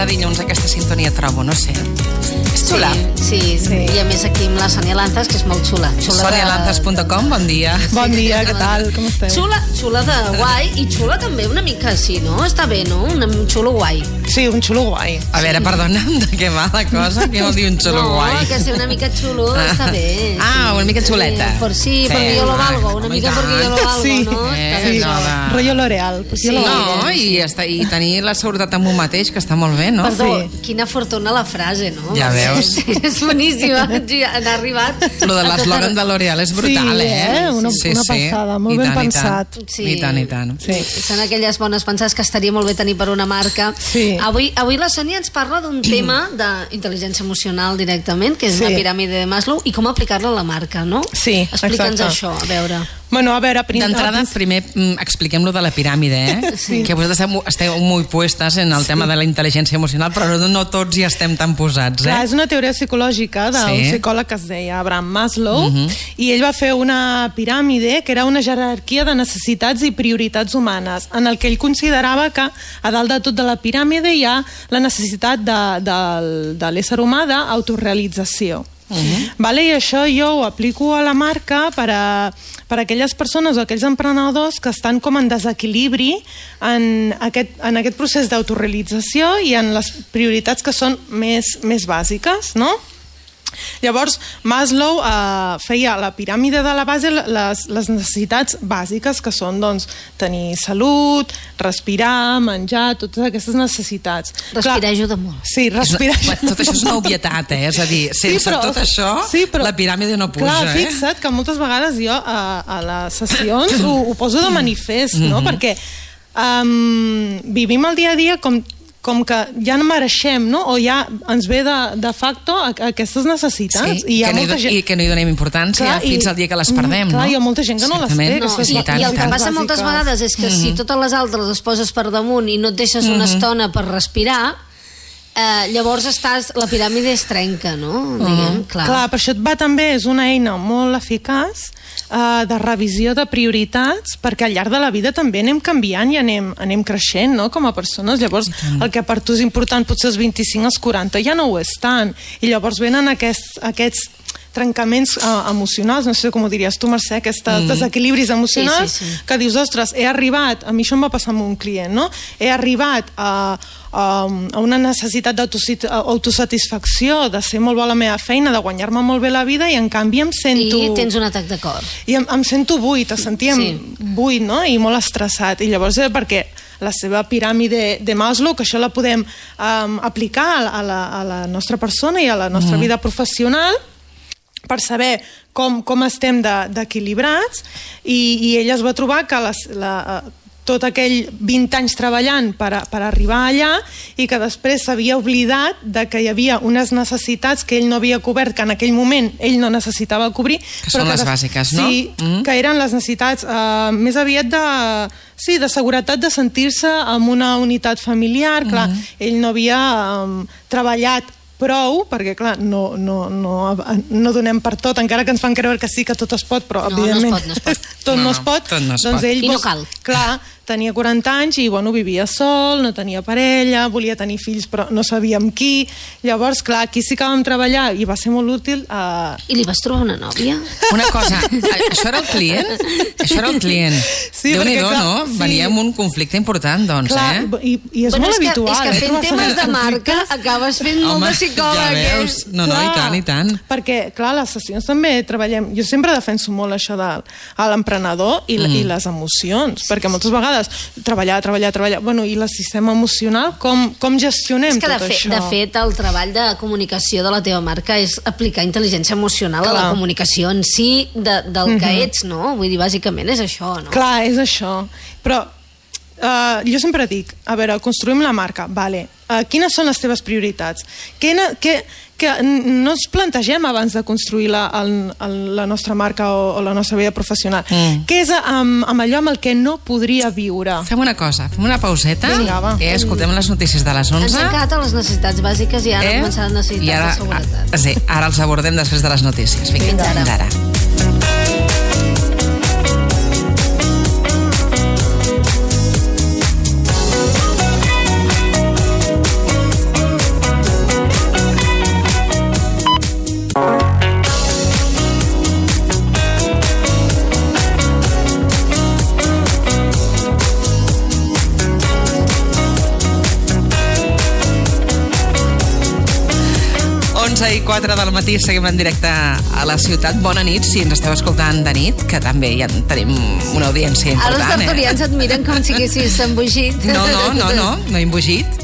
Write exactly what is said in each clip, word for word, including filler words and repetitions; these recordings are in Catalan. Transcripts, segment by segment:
cada dilluns aquesta sintonia trobo, no sé. És xula. Sí, sí, sí. I a més aquí amb la Sònia Lanzas, que és molt xula. Sonia Lanzas punt com, bon dia. Bon dia, què tal? Com esteu? Xula, xula de guai i xula també una mica així, no? Està bé, no? Un xulo guai. Sí, un xulo guai. A veure, perdona, de què va la cosa? Què vol dir un xulo no, guai? No, que ser una mica xulo està bé. Ah, una mica xuleta. Sí, por sí, porque yo lo valgo. Una mica porque yo lo valgo, sí. no? Eh, sí. no va. Rollo L'Oreal. Sí. No, i, està, i tenir la seguretat amb un mateix, que està molt bé, no? Perdó, Sí. quina fortuna la frase, no? Ja veus. És boníssima. Han arribat... Lo de l'eslògan de L'Oreal és brutal, sí, eh? eh? Una, sí, una sí. passada, molt I ben tant, pensat. I tant, sí. I tant, i tant. Sí. Són aquelles bones pensades que estaria molt bé tenir per una marca. Sí. Avui, avui la Sònia ens parla d'un tema d'intel·ligència emocional directament, que és Sí. la piràmide de Maslow, i com aplicar-la a la marca, no? Sí, Explica'ns exacte. això, a veure. Bueno, a veure... prim- D'entrada, primer mm, expliquem lo de la piràmide, eh? Sí. Que vosaltres esteu, esteu molt puestes en el sí. tema de la intel·ligència emocional, però no, no tots hi estem tan posats, eh? Clar, és una teoria psicològica d'un Sí. psicòleg que es deia Abraham Maslow, Uh -huh. i ell va fer una piràmide que era una jerarquia de necessitats i prioritats humanes, en el que ell considerava que a dalt de tot de la piràmide hi ha la necessitat de, de, de l'ésser humà d'autorealització. Uh -huh. Vale? I això jo ho aplico a la marca per a, per a aquelles persones o aquells emprenedors que estan com en desequilibri en aquest, en aquest procés d'autorealització i en les prioritats que són més, més bàsiques, no? Llavors, Maslow eh, feia la piràmide de la base les, les necessitats bàsiques, que són doncs, tenir salut, respirar, menjar, totes aquestes necessitats. Respirar Clar, ajuda molt. Sí, respirar. És una, tot això és una obvietat, eh? És a dir, sense sí, però, tot això, sí, però, la piràmide no puja, clar, eh? fixa't que moltes vegades jo a, a les sessions ho, ho poso de manifest, no? Mm-hmm. Perquè um, vivim el dia a dia com com que ja no mereixem, no? O ja ens ve de, de facto a, a aquestes necessitats. Sí, I, hi ha que no hi, molta gent... i que no hi donem importància clar, fins i... al dia que les perdem, clar, no? Hi ha molta gent que no les té. No, aquestes i, I el que passa bàsiques. moltes vegades és que mm-hmm. si totes les altres les poses per damunt i no et deixes mm-hmm. una estona per respirar, eh, llavors estàs, la piràmide es trenca, no? Diguem, Mm. clar. Clar, per això et va també, és una eina molt eficaç Uh, de revisió de prioritats, perquè al llarg de la vida també anem canviant i anem, anem creixent, no?, com a persones. Llavors el que per tu és important potser als vint-i-cinc, als quaranta ja no ho és tant, i llavors venen aquests, aquests trencaments uh, emocionals, no sé com ho diries tu, Mercè, aquests mm. desequilibris emocionals, sí, sí, sí. que dius, ostres, he arribat, a mi això em va passar amb un client, no? He arribat a, a, a una necessitat d'autosatisfacció, de ser molt bo a la meva feina, de guanyar-me molt bé la vida, i en canvi em sento... I tens un atac de cor. I em, em sento buit, em sentia sí. buit, no?, i molt estressat, i llavors era perquè la seva piràmide de Maslow, que això la podem um, aplicar a la, a la nostra persona i a la nostra mm. vida professional, per saber com, com estem d'equilibrats, de, i, i ella es va trobar que les, la, tot aquell vint anys treballant per, a, per arribar allà, i que després s'havia oblidat de que hi havia unes necessitats que ell no havia cobert, que en aquell moment ell no necessitava cobrir. Que són que les de, bàsiques, no? Sí, mm. que eren les necessitats eh, més aviat de... Sí, de seguretat, de sentir-se en una unitat familiar. Mm. Clar, ell no havia um, treballat prou, perquè clar, no, no, no, no donem per tot, encara que ens fan creure que sí, que tot es pot, però no, evidentment no es pot, no es pot. tot no, no es pot, tot no es doncs pot. ell I no cal. Clar, tenia quaranta anys i bueno, vivia sol, no tenia parella, volia tenir fills però no sabíem qui, llavors clar, aquí sí que vam treballar i va ser molt útil. Uh... I li vas trobar una nòvia? Una cosa, això era el client? Això era el client. Sí, Déu-n'hi-do, perquè, no? Sí. Venia amb un conflicte important, doncs, clar, eh? I, i és bueno, molt és que, habitual. És que eh, fent temes de marca acabes fent Home, molt de psicòleg. ja veus. No, no, clar, i tant, i tant. Perquè, clar, a les sessions també treballem... Jo sempre defenso molt això de l'emprenedor i, mm. i les emocions, perquè moltes vegades treballar, treballar, treballar... Bueno, i el sistema emocional, com, com gestionem és que tot de fe, això? De fet, el treball de comunicació de la teva marca és aplicar intel·ligència emocional clar. A la comunicació en si de, del mm-hmm. que ets, no? Vull dir, bàsicament és això, no? Clar, és això. Però uh, jo sempre dic, a veure, construïm la marca, vale. Uh, quines són les teves prioritats? Què, què, que no ens plantegem abans de construir la, el, el, la nostra marca o, o la nostra vida professional. Mm. Què és amb, amb allò amb el que no podria viure? Fem una cosa, fem una pauseta. Vinga, va. Eh, escoltem les notícies de les onze. Ens han quedat a les necessitats bàsiques i ara eh? començaran les necessitats ara, de seguretat. A, sí, ara els abordem després de les notícies. Vinga, fins ara. Fins ara. quatre del matí, seguim en directe a la ciutat. Bona nit, si ens esteu escoltant de nit, que també ja tenim una audiència important. Ara els tertulians eh? et miren com si haguessis embogit. No, no, no, no, no he embogit.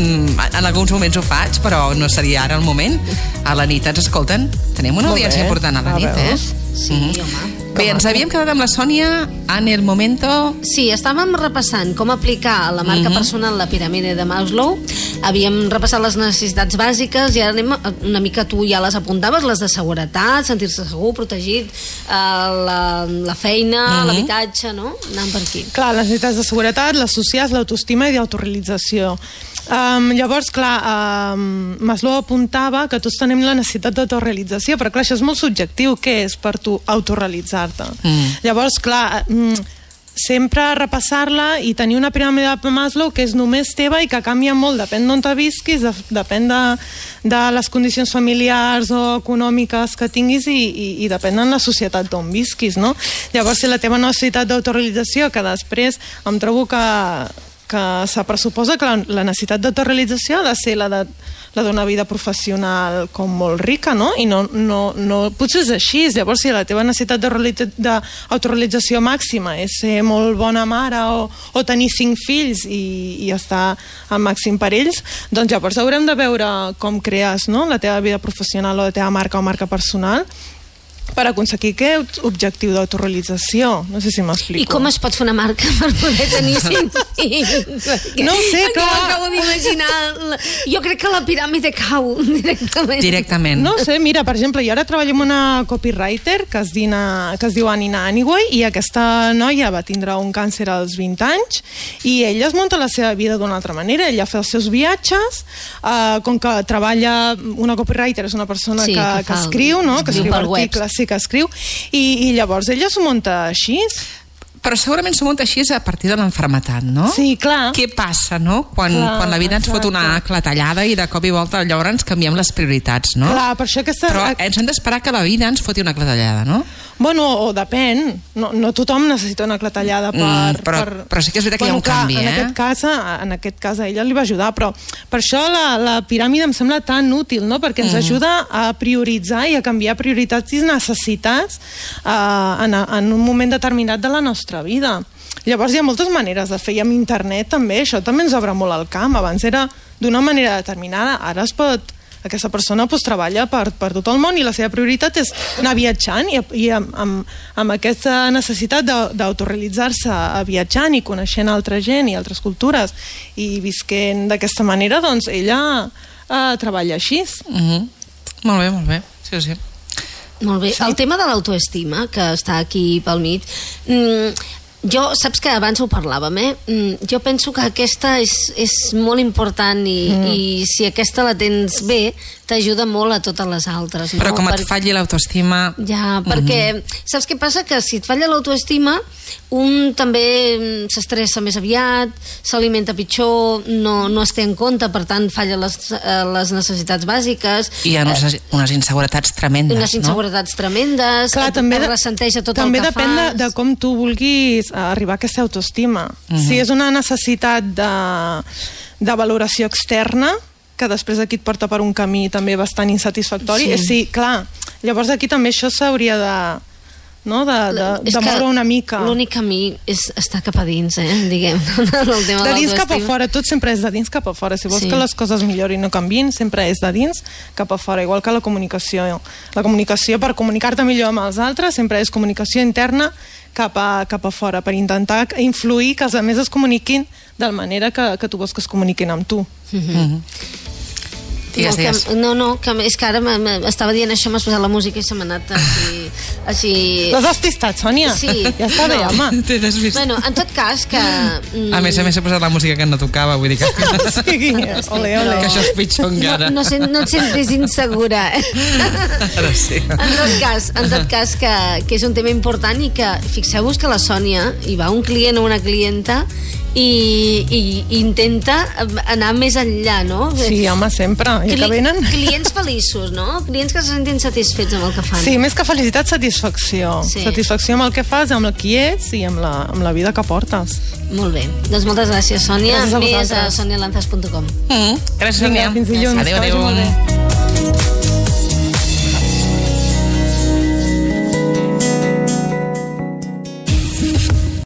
En alguns moments ho faig, però no seria ara el moment. A la nit ens escolten. Tenim una audiència important a la nit, eh? Sí, mm-hmm. home. Bé, ens havíem quedat amb la Sònia en el momento... Sí, estàvem repassant com aplicar a la marca mm-hmm. personal la piràmide de Maslow. Havíem repassat les necessitats bàsiques i ara anem una mica, tu ja les apuntaves, les de seguretat, sentir-se segur, protegit, eh, la, la feina, mm-hmm. l'habitatge, no? Anant per aquí. Clar, les necessitats de seguretat, les socials, l'autoestima i d'autorealització. Um, llavors, clar, um, Maslow apuntava que tots tenim la necessitat d'autorealització, però clar, això és molt subjectiu. Què és per tu autorealitzar-te? Mm. Llavors, clar, um, sempre repassar-la i tenir una piràmide de Maslow que és només teva i que canvia molt, depèn d'on te visquis, de, depèn de, de les condicions familiars o econòmiques que tinguis i, i, i depèn de la societat d'on visquis, no? Llavors, si la teva necessitat d'autorealització, que després em trobo que que se pressuposa que la, la necessitat d'autorealització ha de ser la de la d'una vida professional com molt rica, no? I no, no, no potser és així. Llavors, si la teva necessitat d'autorealització màxima és ser molt bona mare o, o tenir cinc fills i, i estar al màxim per ells, doncs llavors haurem de veure com crees, no?, la teva vida professional o la teva marca o marca personal per aconseguir aquest objectiu d'autorealització. No sé si m'explico. I com es pot fer una marca per poder tenir cinc fills? No ho sé, clar. Acabo d'imaginar... Jo crec que la piràmide cau directament. Directament. No ho sé, mira, per exemple, jo ara treballo amb una copywriter que es, dina, que es diu Anina Anyway i aquesta noia va tindre un càncer als vint anys i ella es munta la seva vida d'una altra manera. Ella fa els seus viatges, eh, com que treballa... Una copywriter és una persona sí, que, que, que escriu, no? Que escriu articles, webs. Sí, que escriu, i, i llavors ella s'ho munta així. Però segurament s'ho munta així a partir de l'enfermetat, no? Sí, clar. Què passa, no? Quan, clar, quan la vida ens exacte. fot una clatellada i de cop i volta llavors ens canviem les prioritats, no? Clar, per això aquesta... Però ens hem d'esperar que la vida ens foti una clatellada, no? Bueno, o depèn. No, no tothom necessita una clatellada per... Mm, però, per... però sí que és veritat que bueno, hi ha un clar, canvi, en eh? Aquest cas, en aquest cas a ella li va ajudar, però per això la, la piràmide em sembla tan útil, no? Perquè ens mm. ajuda a prioritzar i a canviar prioritats i necessitats eh, en, en un moment determinat de la nostra vida. Llavors hi ha moltes maneres de fer, i amb internet també, això també ens obre molt el camp. Abans era d'una manera determinada, ara es pot... Aquesta persona pues, treballa per, per tot el món i la seva prioritat és anar viatjant i, i amb, amb, amb aquesta necessitat d'autorealitzar-se viatjant i coneixent altra gent i altres cultures i visquent d'aquesta manera, doncs ella eh, treballa així. Mm-hmm. Molt bé, molt bé. Sí, sí. Molt bé. Sí. El tema de l'autoestima, que està aquí pel mig... Mm, jo, saps que abans ho parlàvem, eh? Jo penso que aquesta és, és molt important i, mm. i si aquesta la tens bé, t'ajuda molt a totes les altres. Però no? com et per... falli l'autoestima... Ja, perquè mm-hmm. saps què passa? Que si et falla l'autoestima, un també s'estressa més aviat, s'alimenta pitjor, no, no es té en compte, per tant falla les, les necessitats bàsiques. I hi ha unes, unes inseguretats tremendes, unes inseguretats no? tremendes, clar, també et ressenteix tot també el que depèn fas. De, de com tu vulguis arribar a aquesta autoestima. Mm-hmm. Si és una necessitat de, de valoració externa, que després aquí et porta per un camí també bastant insatisfactori, sí, sí clar, llavors aquí també això s'hauria de... no? de, de, de moure una mica. L'únic camí és estar cap a dins, eh? Diguem, el tema de dins cap a fora, tot sempre és de dins cap a fora. Si vols sí. que les coses millorin i no canvien, sempre és de dins cap a fora, igual que la comunicació. La comunicació, per comunicar-te millor amb els altres, sempre és comunicació interna cap a, cap a fora, per intentar influir que els altres es comuniquin de la manera que, que tu vols que es comuniquin amb tu. Mm-hmm. Mm-hmm. Digues, no, digues. que, no, no, que és que ara estava dient això, m'has posat la música i se m'ha anat així... així... L'has despistat, Sònia? Sí. Ja està bé, no. home. T'he despistat. Bueno, en tot cas que... Mm... A més a més he posat la música que no tocava, vull dir que... Sí, ole, ole. Que això és pitjor encara. No, no, sen, no et sentis insegura. Ara sí. En tot cas, en tot cas que, que és un tema important i que fixeu-vos que la Sònia hi va un client o una clienta i, i, i intenta anar més enllà, no? Sí, home, sempre. I Cli que venen... Clients feliços, no? Clients que se sentin satisfets amb el que fan. Sí, més que felicitat, satisfacció. Sí. Satisfacció amb el que fas, amb el qui ets i amb la, amb la vida que portes. Molt bé. Doncs moltes gràcies, Sònia. Gràcies a Més vosaltres. a sònia lanzas punt com. Mm, gràcies, Sònia. Vinga, fins dilluns. Adéu, adéu.